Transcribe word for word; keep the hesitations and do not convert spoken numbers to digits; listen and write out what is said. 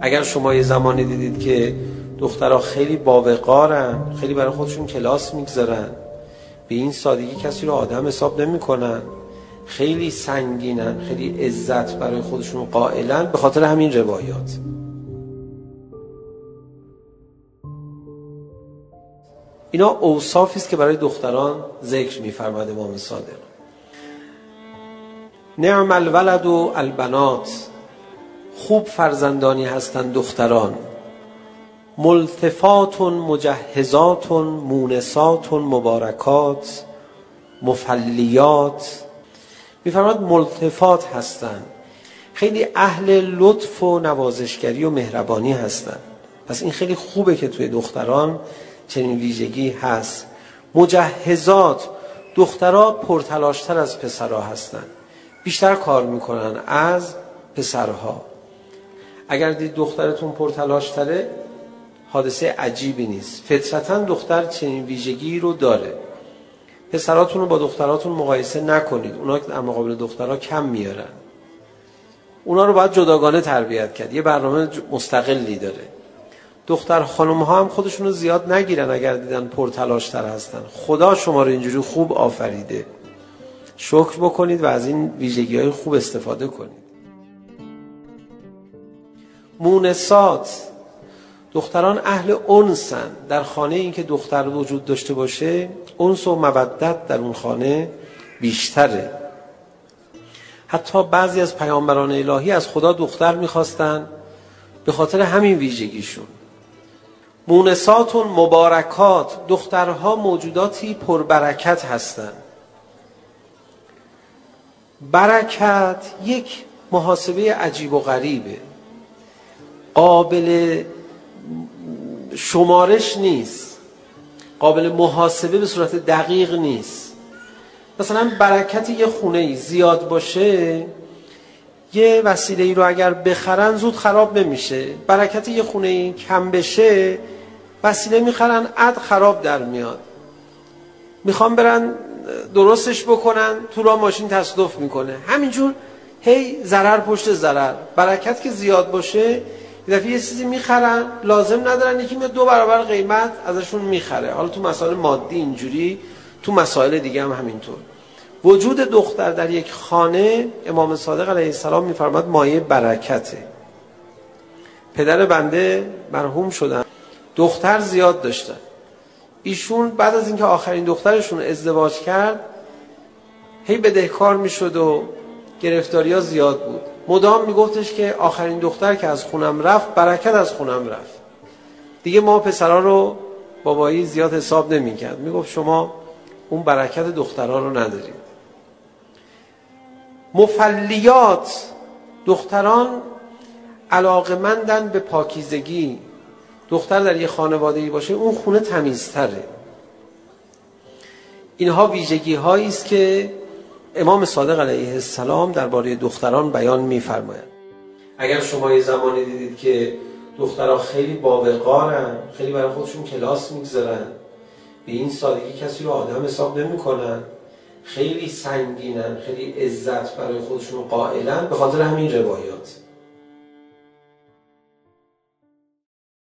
اگر شما یه زمانی دیدید که دخترها خیلی باوقارن، خیلی برای خودشون کلاس میگذارن، به این سادگی کسی رو آدم حساب نمی کنن، خیلی سنگینن، خیلی عزت برای خودشون قائلن، به خاطر همین روایات. اینا اوصافی است که برای دختران ذکر می‌فرماید امام صادق. نعم الولد و البنات، خوب فرزندانی هستند دختران. ملتفات مجهزات مونسات مبارکات مفلیات. می‌فرماید ملتفات هستند، خیلی اهل لطف و نوازشگری و مهربانی هستند. پس این خیلی خوبه که توی دختران چنین ویژگی هست. مجهزات، دخترها پرتلاشتر از پسرها هستند، بیشتر کار میکنن از پسرها. اگر دید دخترتون پرتلاشتره حادثه عجیبی نیست، فطرتاً دختر چنین ویژگی رو داره. پسراتون رو با دختراتون مقایسه نکنید، اونا در مقابل دخترها کم میارن، اونا رو باید جداگانه تربیت کرد، یه برنامه مستقلی داره. دختر خانم ها هم خودشون رو زیاد نگیرن اگر دیدن پرتلاشتر هستن. خدا شما رو اینجوری خوب آفریده، شکر بکنید و از این ویژگی های خوب استفاده کنید. مونسات، دختران اهل انسن. در خانه این که دختر وجود داشته باشه انس و مودت در اون خانه بیشتره. حتی بعضی از پیامبران الهی از خدا دختر میخواستن به خاطر همین ویژگیشون. مونسات مبارکات، دخترها موجوداتی پربرکت هستند. برکت یک محاسبه عجیب و غریبه، قابل شمارش نیست، قابل محاسبه به صورت دقیق نیست. مثلا برکت یه خونه ای زیاد باشه، یه وسیله ای رو اگر بخرن زود خراب نمیشه. برکت یه خونه ای کم بشه، وسیله میخرن عد خراب در میاد، میخوام برن درستش بکنن تو راه ماشین تصادف میکنه، همینجور هی ضرر پشت ضرر. برکت که زیاد باشه یه دفعه یه چیزی میخرن لازم ندارن، یکی میاد دو برابر قیمت ازشون میخره. حالا تو مسائل مادی اینجوری، تو مسائل دیگه هم همینطور. وجود دختر در یک خانه، امام صادق علیه السلام میفرماد مایه برکته. پدر بنده مرحوم شدن، دختر زیاد داشتن. ایشون بعد از اینکه آخرین دخترشون ازدواج کرد هی بدهکار میشد و گرفتاری ها زیاد بود. مدام میگفتش که آخرین دختر که از خونم رفت برکت از خونم رفت. دیگه ما پسرها رو بابایی زیاد حساب نمیکرد، میگفت شما اون برکت دخترها رو ندارید. مفلیات، دختران علاقمندن به پاکیزگی. دختر در یه خانواده‌ای باشه اون خونه تمیزتره. اینها ویژگی هایی است که امام صادق علیه السلام درباره دختران بیان می‌فرماید. اگر شما یه زمانی دیدید که دخترها خیلی باوقارن، خیلی برای خودشون کلاس میگذارن، به این سادگی کسی رو آدم حساب نمی‌کنن، خیلی سنگینن، خیلی عزت برای خودشون قائلن، به خاطر همین روایات.